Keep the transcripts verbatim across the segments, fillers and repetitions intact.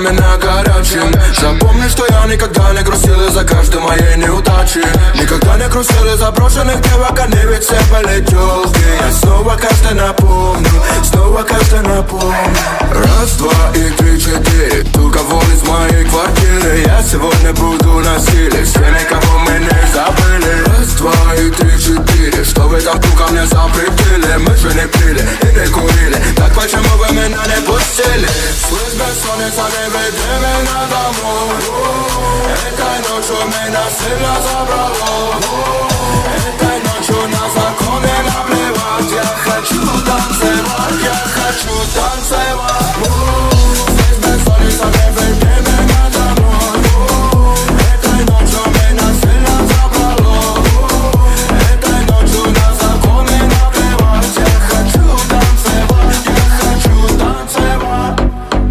меня горячим. Запомни, что я никогда не грустил из-за каждой моей неудачи. Никогда не грустил из-за брошенных девок, они ведь все были тёлки. Я снова каждый напомню, снова каждый напомню. Раз, два и три, четыре, tu кого из моей квартиры. Я сегодня буду на силе, все никого мы не забыли. Раз, два и три, четыре, что вы там ко мне запретили? Мы же не пили и не курили, так почему вы меня не пустили? Слышь, бессонница, не веди меня домой. Этой ночью меня сильно забрало. Этой ночью на законы наплевать. Я хочу танцевать, я хочу танцевать. Слышь, бессонница, не веди меня домой. Этой ночью меня сильно забрало. Этой ночью на законы наплевать. Я хочу танцевать, я хочу танцевать.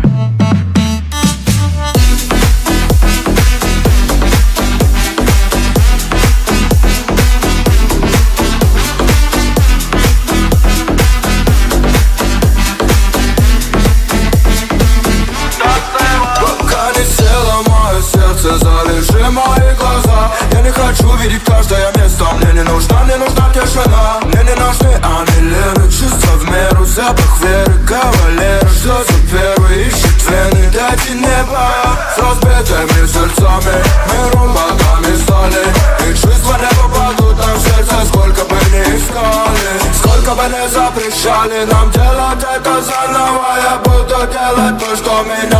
Завяжи мои глаза. Я не хочу видеть каждое место. Мне не нужна, не нужна тишина. Мне не нужны анилеры, чувства в меру, запах веры. Кавалер, что за первый ищет вены. Дайте небо с разбитыми сердцами. Мы роботами стали, и чувства не попадут нам в сердце. Сколько бы ни искали, сколько бы ни запрещали нам делать это заново. Я буду делать то, что меня